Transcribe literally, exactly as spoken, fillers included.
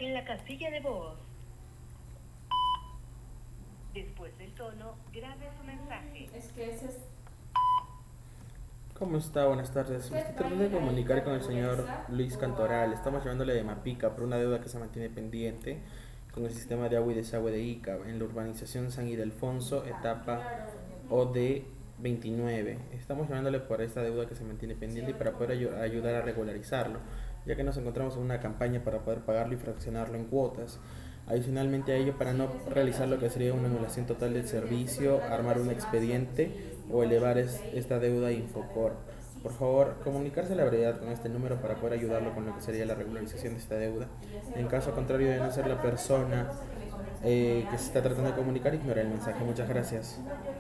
mensaje en la casilla de voz. Después del tono, grabe su mensaje. Es que ese es... ¿Cómo está? Buenas tardes. Me estoy tratando de comunicar con el señor Luis Cantoral. Estamos llamándole de Mapica por una deuda que se mantiene pendiente con el sistema de agua y desagüe de Ica en la urbanización San Ildefonso, etapa O D veintinueve. Estamos llamándole por esta deuda que se mantiene pendiente y para poder ayu- ayudar a regularizarlo, ya que nos encontramos en una campaña para poder pagarlo y fraccionarlo en cuotas. Adicionalmente a ello, para no realizar lo que sería una anulación total del servicio, armar un expediente o elevar es- esta deuda a Infocor. Por favor, comunicarse a la brevedad con este número para poder ayudarlo con lo que sería la regularización de esta deuda. En caso contrario de no ser la persona eh, que se está tratando de comunicar, ignora el mensaje. Muchas gracias.